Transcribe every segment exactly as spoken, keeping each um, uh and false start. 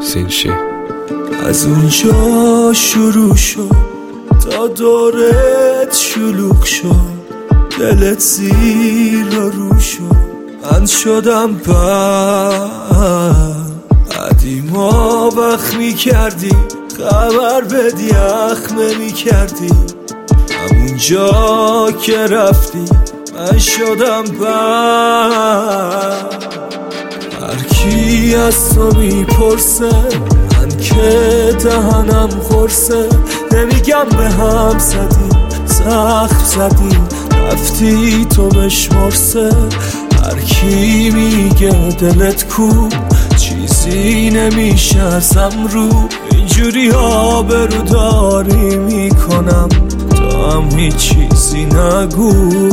سینشی. از اونجا شروع شد تا دورت شلوغ شد، دلت زیر رو شد، من شدم بد. قدیما وقت می کردی خبر بدی اخمه می کردی، همونجا که رفتی من شدم بد. هر کی از تو میپرسه من که دهنم خورسه، نمیگم به هم زدی زخم زدی رفتی تو بشمرسه. هر کی میگه دلت کو چیزی نمیشه ازم رو، اینجوری آبرو داری میکنم تا هم هیچ چیزی نگو.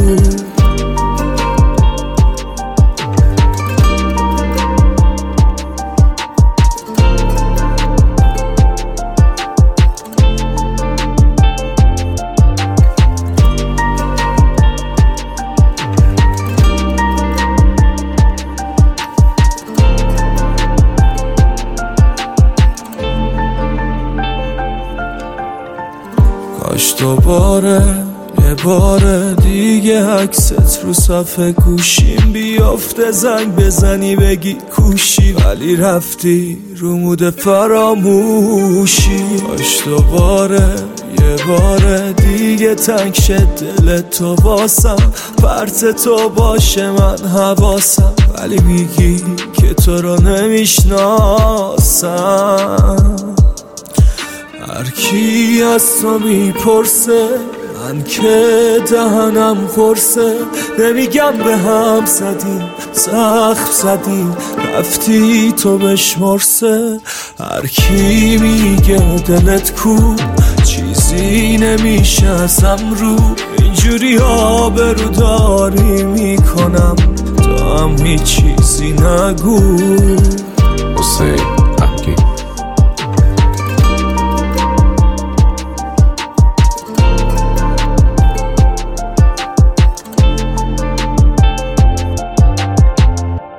کاش دوباره یه بار دیگه عکست رو صفحه گوشیم بیافته، زنگ بزنی بگی کوشی، ولی رفتی رو مود فراموشی. کاش دوباره یه بار دیگه تنگ شد دل تو واسم، پرت تو باشه من حواسم، ولی میگی که تو رو نمیشناسم. هر کی از تو میپرسه من که دهنم خورسه، نمیگم به هم زدیم زخم زدیم رفتی تو بشمرسه. هر کی میگه دلت کو چیزی نمیشه ازم رو، اینجوری آبرو داری میکنم تا هم هیچ چیزی نگو.